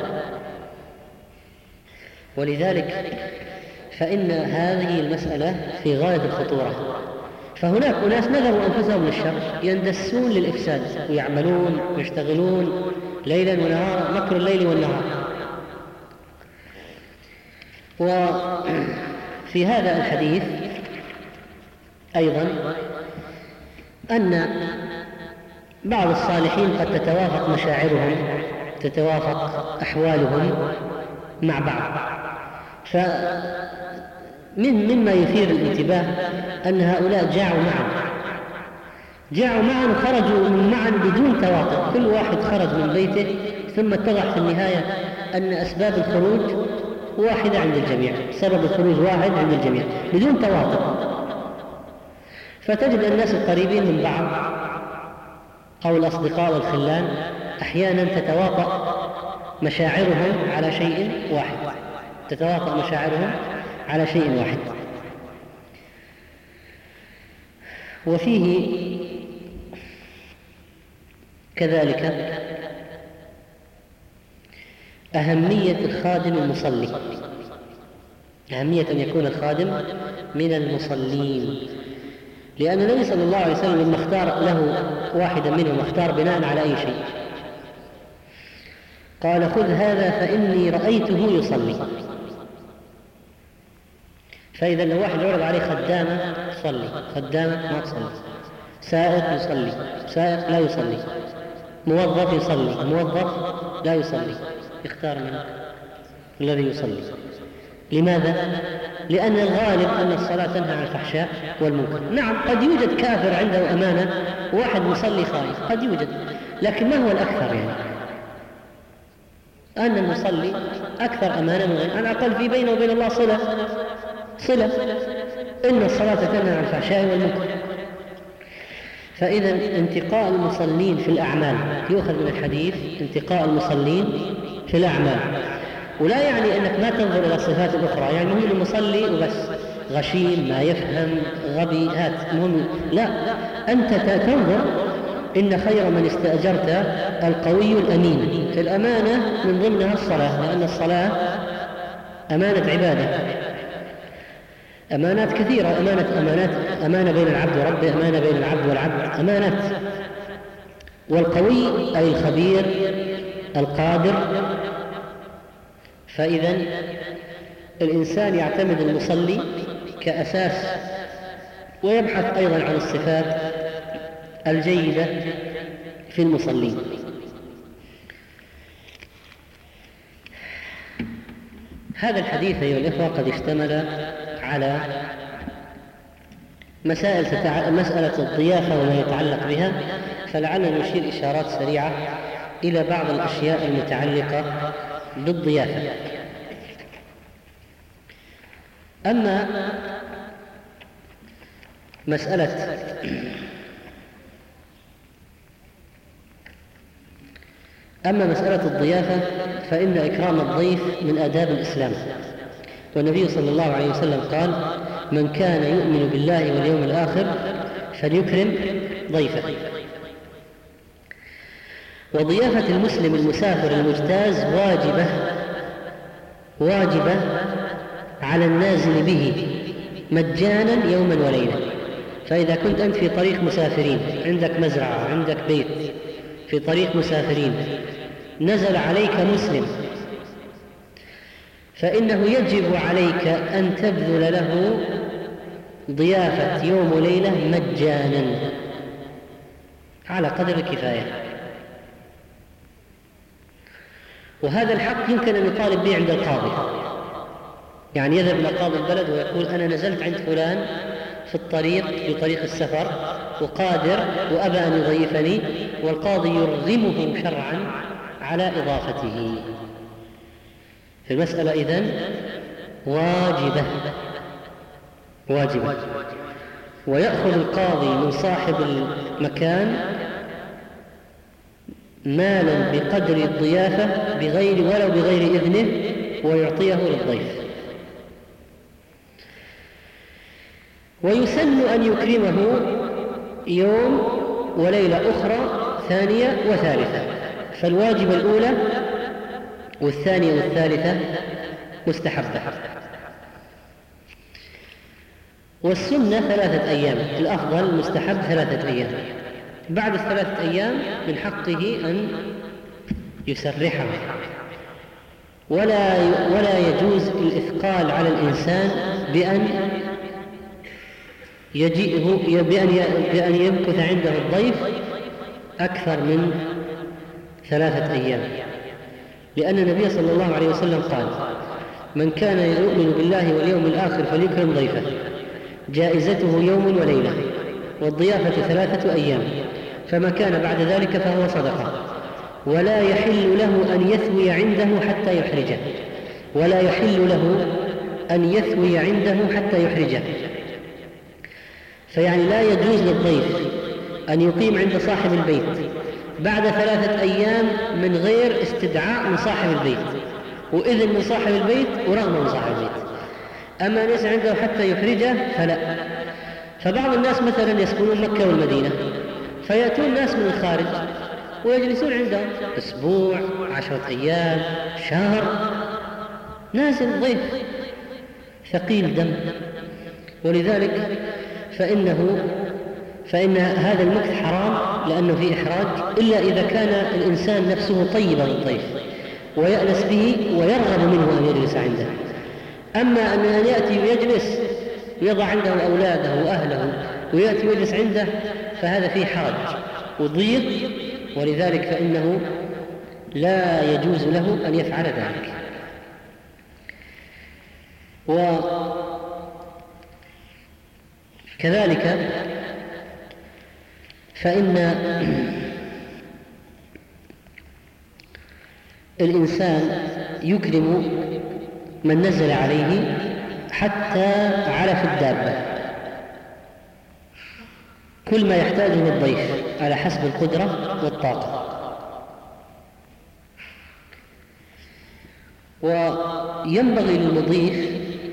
ولذلك فإن هذه المسألة في غاية الخطورة. فهناك أناس نذروا أنفسهم للشر يندسون للإفساد ويعملون ويشتغلون ليلا ونهارا، مكر الليل والنهار. وفي هذا الحديث أيضا أن بعض الصالحين قد تتوافق مشاعرهم، تتوافق أحوالهم مع بعض. فمن مما يثير الانتباه أن هؤلاء جاعوا معا جاعوا معا وخرجوا من معا بدون تواطؤ، كل واحد خرج من بيته ثم اتضح في النهاية أن أسباب الخروج واحدة عند الجميع، سبب الخروج واحد عند الجميع بدون تواطؤ. فتجد الناس القريبين من بعض أو الأصدقاء والخلان أحيانا تتواطأ مشاعرهم على شيء واحد، تتواطأ مشاعرهم على شيء واحد. وفيه كذلك أهمية الخادم المصلي، أهمية أن يكون الخادم من المصلين. لأن النبي صلى الله عليه وسلم لما اختار له واحدا منهم اختار بناء على أي شيء؟ قال: خذ هذا فإني رأيته يصلي. فإذا لو واحد عرض عليه خدامة تصلي، خدامة ما تصلي، سائق يصلي، سائق لا يصلي، موظف يصلي، موظف لا يصلي، يختار منك الذي يصلي. لماذا؟ لأن الغالب أن الصلاة تنهى عن الفحشاء والمنكر. نعم قد يوجد كافر عنده أمانة وواحد مصلي خائف، قد يوجد، لكن ما هو الأكثر؟ يعني أن المصلي أكثر أمانة من غيره، على الأقل في بينه وبين الله صلة صلة إن الصلاة تنهى عن الفحشاء والمنكر. فإذا انتقاء المصلين في الأعمال يؤخذ من الحديث انتقاء المصلين في الأعمال، ولا يعني أنك ما تنظر إلى الصفات الأخرى، يعني مهم المصلي وبس، غشيم ما يفهم غبي هات مهم، لا، أنت تنظر إن خير من استأجرت القوي الأمين. الأمانة من ضمنها الصلاة، لأن الصلاة أمانة عبادة، أمانات كثيرة، أمانة أمانات أمانة بين العبد وربه، أمانة بين العبد والعبد، أمانات. والقوي أي الخبير القادر. فإذا الإنسان يعتمد المصلي كأساس، ويبحث أيضا عن الصفات الجيدة في المصلين. هذا الحديث أيها الإخوة قد اشتمل على مسائل تتع... مسألة الضيافة وما يتعلق بها، فلعلنا نشير إشارات سريعة إلى بعض الأشياء المتعلقة بالضيافة. أما مسألة أما مسألة الضيافة فإن إكرام الضيف من آداب الإسلام، والنبي صلى الله عليه وسلم قال: من كان يؤمن بالله واليوم الآخر فليكرم ضيفه. وضيافة المسلم المسافر المجتاز واجبة واجبة على النازل به مجانا يوما وليلة. فإذا كنت أنت في طريق مسافرين، عندك مزرعة، عندك بيت، في طريق مسافرين، نزل عليك مسلم، فإنه يجب عليك أن تبذل له ضيافة يوم وليلة مجانا على قدر الكفاية. وهذا الحق يمكن أن يطالب به عند القاضي، يعني يذهب إلى قاضي البلد ويقول: أنا نزلت عند فلان في الطريق في طريق السفر وقادر وأبى أن يضيفني، والقاضي يرغمه شرعا على إضافته. في المسألة إذن واجبة واجبة ويأخذ القاضي من صاحب المكان مالا بقدر الضيافة بغير ولو بغير إذنه ويعطيه للضيف. ويسن أن يكرمه يوم وليلة أخرى ثانية وثالثة، فالواجب الأولى والثانية والثالثة مستحبة. والسنة ثلاثة أيام، الأفضل مستحب ثلاثة أيام. بعد الثلاثة أيام من حقه أن يسرحها، ولا ولا يجوز الإثقال على الإنسان بأن يجيئه بأن بأن يمكث عنده الضيف أكثر من ثلاثة أيام، لأن النبي صلى الله عليه وسلم قال: من كان يؤمن بالله واليوم الآخر فليكرم ضيفه، جائزته يوم وليلة، والضيافة ثلاثة أيام، فما كان بعد ذلك فهو صدقة، ولا يحل له أن يثوي عنده حتى يحرجه، ولا يحل له أن يثوي عنده حتى يحرجه. فيعني لا يجوز للضيف أن يقيم عند صاحب البيت بعد ثلاثة أيام من غير استدعاء من صاحب البيت وإذن من صاحب البيت ورغبة من صاحب البيت. أما أن يسعى عنده حتى يحرجه فلا. فبعض الناس مثلا يسكنون مكة والمدينة، فيأتون ناس من الخارج ويجلسون عندهم أسبوع، عشرة أيام، شهر، نازل ضيف ثقيل دم. ولذلك فإنه فإن هذا المكث حرام لأنه فيه إحراج، إلا إذا كان الإنسان نفسه طيبا للضيف ويأنس به ويرغب منه أن يجلس عنده. أما أن يأتي ويجلس ويضع عنده أولاده وأهله ويأتي ويجلس عنده فهذا فيه حرج وضيق، ولذلك فإنه لا يجوز له أن يفعل ذلك. وكذلك فإن الإنسان يكرم من نزل عليه حتى علف الدابة، كل ما يحتاجه الضيف على حسب القدرة والطاقة. وينبغي للمضيف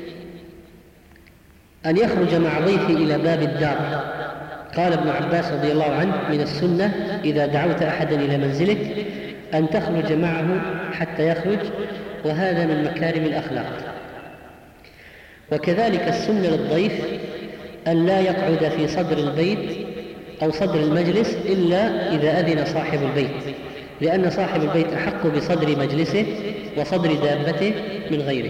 أن يخرج مع ضيفه إلى باب الدار. قال ابن عباس رضي الله عنه: من السنة إذا دعوت أحدا إلى منزلك أن تخرج معه حتى يخرج، وهذا من مكارم الأخلاق. وكذلك السنة للضيف أن لا يقعد في صدر البيت أو صدر المجلس إلا إذا أذن صاحب البيت، لأن صاحب البيت أحق بصدر مجلسه وصدر دابته من غيره.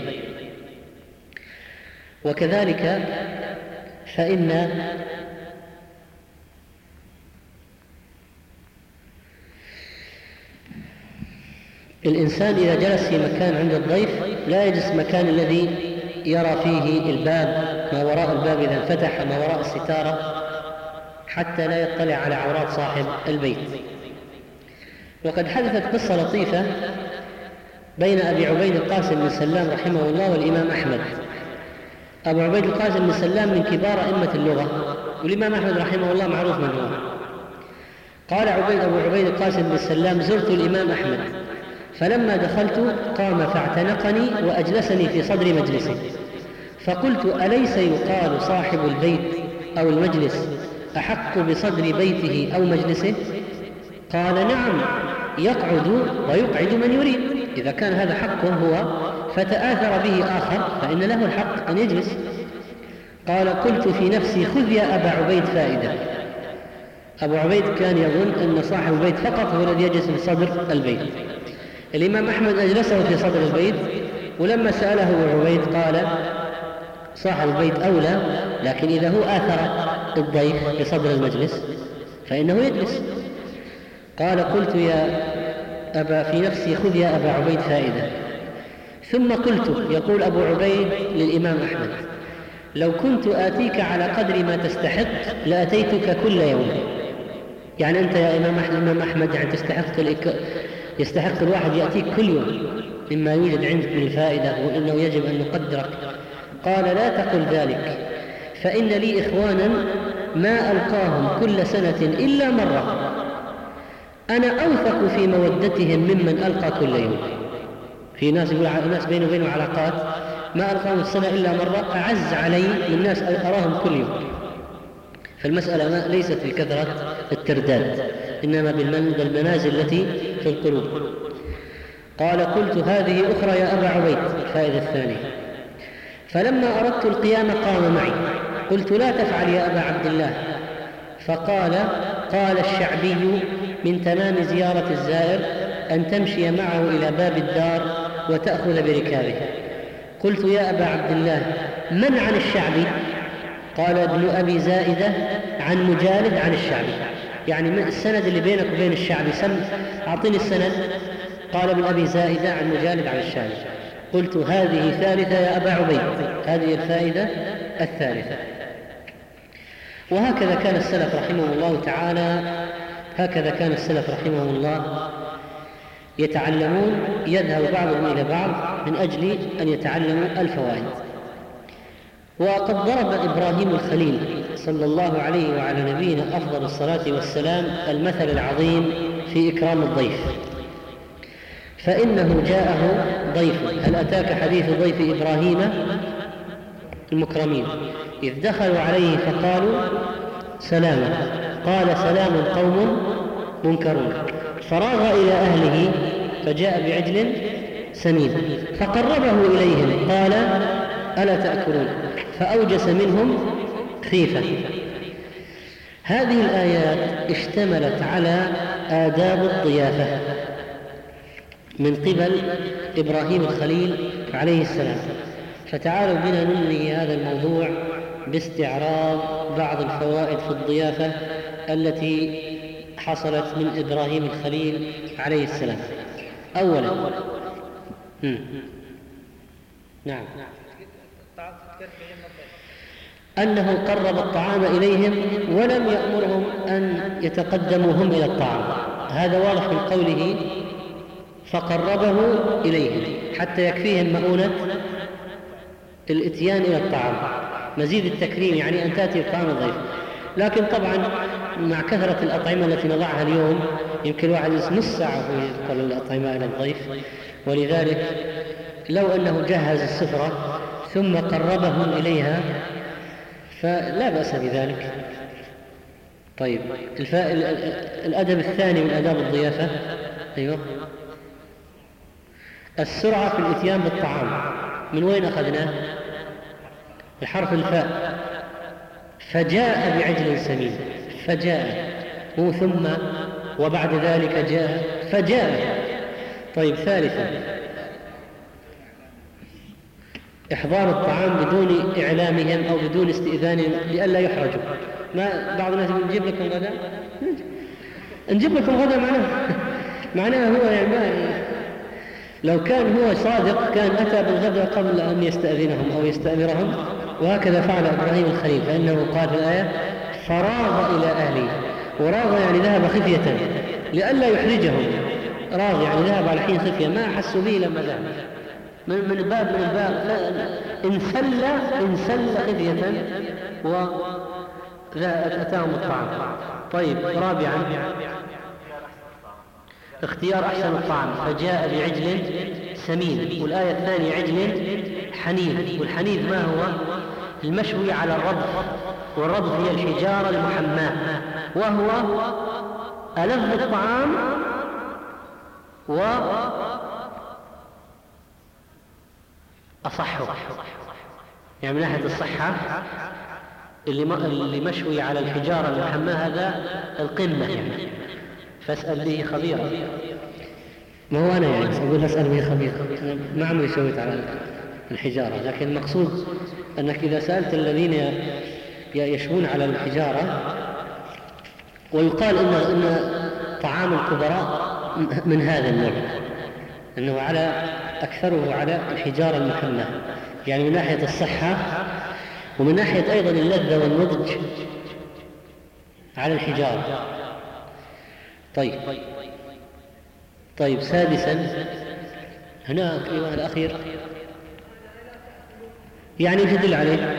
وكذلك فإن الإنسان إذا جلس في مكان عند الضيف لا يجلس مكان الذي يرى فيه الباب، ما وراء الباب إذا انفتح، ما وراء الستارة، حتى لا يطلع على عورات صاحب البيت. وقد حدثت قصة لطيفة بين أبي عبيد القاسم بن سلام رحمه الله والإمام أحمد. أبو عبيد القاسم بن سلام من كبار أئمة اللغة، والإمام أحمد رحمه الله معروف من هو. قال عبيد أبو عبيد القاسم بن سلام: زرت الإمام أحمد، فلما دخلت قام فاعتنقني وأجلسني في صدر مجلسه، فقلت: أليس يقال صاحب البيت أو المجلس أحق بصدر بيته أو مجلسه؟ قال: نعم، يقعد ويقعد من يريد، إذا كان هذا حقه هو فتآثر به آخر فإن له الحق أن يجلس. قال: قلت في نفسي: خذ يا أبا عبيد فائدة. أبو عبيد كان يظن أن صاحب البيت فقط هو الذي يجلس في صدر البيت. الإمام أحمد أجلسه في صدر البيت، ولما سأله أبو عبيد قال: صاحب البيت أولى، لكن إذا هو آثر الضيف في صدر المجلس فإنه يجلس. قال: قلت يا أبا في نفسي: خذ يا أبا عبيد فائدة. ثم قلت، يقول أبو عبيد للإمام أحمد: لو كنت آتيك على قدر ما تستحق لأتيتك كل يوم. يعني أنت يا إمام أحمد, إمام أحمد يعني تستحق الإك... يستحق الواحد يأتيك كل يوم مما يوجد عندك من الفائدة، وإنه يجب أن نقدرك. قال: لا تقل ذلك، فإن لي إخوانا ما ألقاهم كل سنة إلا مرة، أنا أوثق في مودتهم ممن ألقى كل يوم. في ناس يقول ناس بينه وبينه علاقات ما ألقاهم السنة إلا مرة، أعز علي من ناس أراهم كل يوم. فالمسألة ما ليست في كثرة الترداد، إنما بالمنازل التي في القلوب. قال: قلت هذه أخرى يا أبا عبيد، الفائدة الثانية. فلما أردت القيام قام معي، قلت: لا تفعل يا أبا عبد الله. فقال: قال الشعبي: من تمام زيارة الزائر أن تمشي معه إلى باب الدار وتأخذ بركابه. قلت: يا أبا عبد الله، من عن الشعبي؟ قال: ابن أبي زائدة عن مجالد عن الشعبي. يعني من السند اللي بينك وبين الشعبي، سم أعطيني السند. قال: ابن أبي زائدة عن مجالد عن الشعبي. قلت: هذه ثالثة يا أبا عبيد، هذه الفائدة الثالثة. وهكذا كان السلف رحمه الله تعالى هكذا كان السلف رحمه الله يتعلمون، يذهب بعضهم إلى بعض من أجل أن يتعلموا الفوائد. وقد ضرب إبراهيم الخليل صلى الله عليه وعلى نبينا أفضل الصلاة والسلام المثل العظيم في إكرام الضيف، فإنه جاءه ضيف. هل أتاك حديث ضيف إبراهيم المكرمين إذ دخلوا عليه فقالوا سلاما، قال: سلام قوم منكرون. فراغ إلى أهله فجاء بعجل سمين فقربه إليهم، قال: ألا تأكلون؟ فأوجس منهم خيفة. هذه الآيات اشتملت على آداب الضيافة من قبل إبراهيم الخليل عليه السلام. فتعالوا بنا ننهي هذا الموضوع باستعراض بعض الفوائد في الضيافة التي حصلت من إبراهيم الخليل عليه السلام. أولا نعم أنه قرب الطعام إليهم ولم يأمرهم أن يتقدموا هم إلى الطعام، هذا واضح من قوله فقربه إليهم حتى يكفيهم مؤونة الإتيان إلى الطعام. مزيد التكريم يعني أن تأتي الطعام الضيف. لكن طبعا مع كثرة الأطعمة التي نضعها اليوم يمكن الواحد نص ساعة يدخل الأطعمة إلى الضيف، ولذلك لو أنه جهز السفرة ثم قربهم إليها فلا بأس بذلك. طيب الف... الأدب الثاني من آداب الضيافة أيوه السرعة في الإتيان بالطعام. من وين أخذناه؟ الحرف الفاء، فجاء بعجل سمين، فجاء مو ثم وبعد ذلك جاء، فجاء. طيب ثالثا إحضار الطعام بدون إعلامهم أو بدون استئذانهم لئلا يحرجوا. ما بعض الناس يقول نجيب لكم غدا، نجيب لكم غدا معناه معناه هو يعني لو كان هو صادق كان أتى بالغداء قبل أن يستأذنهم أو يستأمرهم، وهكذا فعل إبراهيم الخليل، فإنه قال في الآية فراغ إلى أهله، وراغ يعني ذهب خفية لئلا يحرجهم، راغ يعني ذهب على حين خفية ما أحسوا به لما ذهب من من الباب من الباب انسل انسل خفية وأتاهم الطعام. طيب رابعا اختيار أحسن الطعام، فجاء بعجل سمين، والآية الثانية عجل حنيذ، والحنيذ ما هو؟ المشوي على الرضف، والرضف هي الحجارة المحماة، وهو ألذ الطعام وأصحه، يعني من ناحية الصحة اللي مشوي على الحجارة المحماة هذا القمة يعني، فاسأل به خبيرا. ما هو أنا يعني أقول أسأل به خبيرا، ما عمري سويت على الحجارة، لكن المقصود أنك إذا سألت الذين يشوون على الحجارة، ويقال إن, إن طعام الكبراء من هذا النوع، أنه على أكثره على الحجارة المحماة، يعني من ناحية الصحة ومن ناحية أيضا اللذة والنضج على الحجارة. طيب طيب سادسا هنا أيها الأخير يعني تدل عليه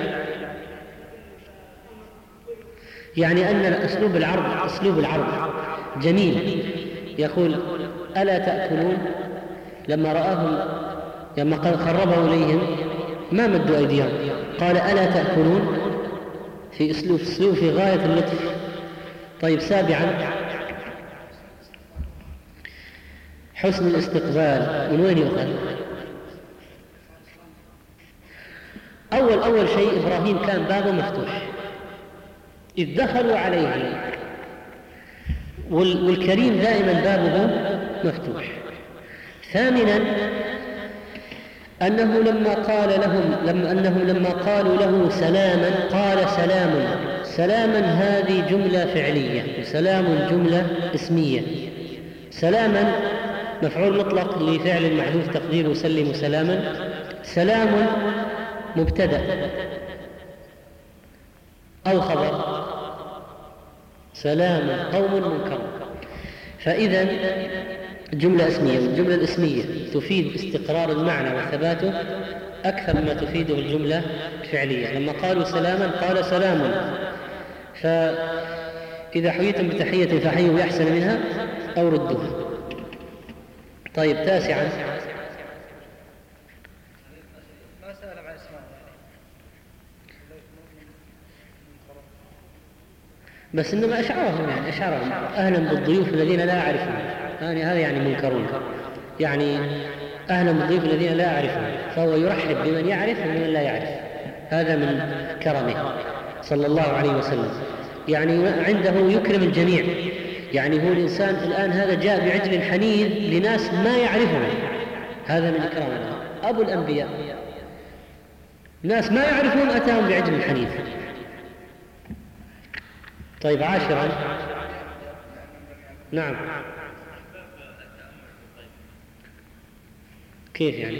يعني أن أسلوب العرض أسلوب العرض جميل. يقول ألا تأكلون، لما رآهم لما قربوا إليهم ما مدوا أيديهم، قال ألا تأكلون في أسلوب أسلوب في غاية اللطف. طيب سابعا حسن الاستقبال. من وين يؤخذ؟ أول أول شيء إبراهيم كان بابه مفتوح إذ دخلوا عليه، والكريم دائما بابه مفتوح. ثامنا أنه لما قال لهم لما أنهم لما قالوا له سلاما قال سلام. سلاما هذه جملة فعلية، وسلام جملة اسمية. سلاما مفعول مطلق لفعل محذوف تقديره سلموا سلاما. سلام مبتدأ أو خبر، سلام قوم منكر، فإذا جملة اسمية، والجملة الاسمية تفيد استقرار المعنى وثباته أكثر مما تفيده الجملة الفعلية. لما قالوا سلاما قال سلام، فإذا حييتم بتحية فحيوا بأحسن منها أو ردوها. طيب تاسعا بس إنما أشعرهم يعني أشعرهم أهلا بالضيوف الذين لا أعرفهم، يعني هذا يعني منكرون، يعني أهلا بالضيوف الذين لا أعرفهم، فهو يرحب بمن يعرف ومن لا يعرف، هذا من كرمه صلى الله عليه وسلم. يعني عنده يكرم الجميع. يعني هو الإنسان الآن هذا جاء بعجل حنيذ لناس ما يعرفهم، هذا من إكرامه. أبو الأنبياء ناس ما يعرفون أتاهم بعجل حنيذ. طيب عاشرا، نعم، كيف يعني؟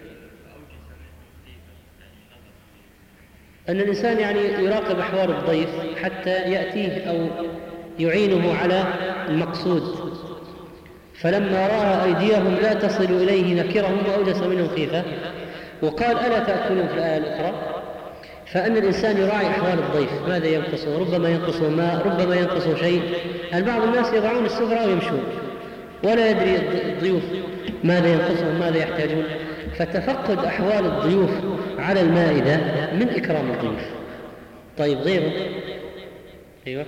أن الإنسان يعني يراقب أحوال الضيف حتى يأتيه أو يعينه على المقصود، فلما رأى أيديهم لا تصل إليه نكرهم وأوجس منهم خيفة. وقال ألا تأكلون في الآية الأخرى. فأن الإنسان يراعي أحوال الضيف، ماذا ينقصه، ربما ينقصه ماء، ربما ينقصه شيء. يعني بعض الناس يضعون السفرة ويمشون ولا يدري الضيوف ماذا ينقصهم، ماذا يحتاجون. فتفقد أحوال الضيوف على المائدة من إكرام الضيوف. طيب غيره، أيوة،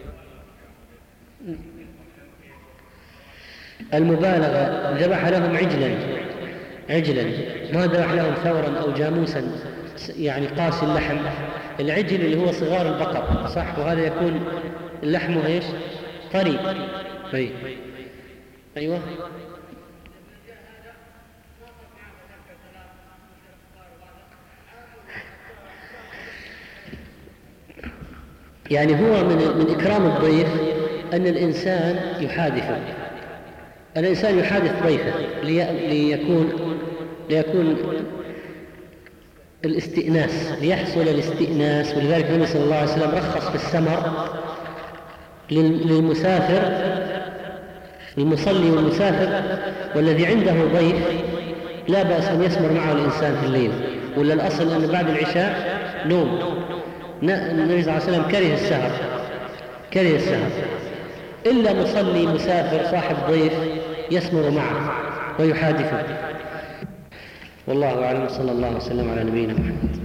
المبالغة، ذبح لهم عجلا عجلا ما ذبح لهم ثورا أو جاموسا يعني قاسي اللحم. العجل اللي هو صغار البقر، صح، وهذا يكون لحمه ايش؟ طري. أي. أيوة، يعني هو من, من إكرام الضيف أن الإنسان يحادثه، الإنسان يحادث ضيفه ليكون ليكون الاستئناس، ليحصل الاستئناس. ولذلك النبي صلى الله عليه وسلم رخص في السمر للمسافر، المصلي والمسافر والذي عنده ضيف لا بأس أن يسمر معه الإنسان في الليل. ولا الأصل أن بعد العشاء نوم. النبي صلى الله عليه وسلم كره السهر، كره السهر إلا مصلي مسافر صاحب ضيف يسمر معه ويحادثه. والله أعلم، صلى الله وسلم على نبينا محمد.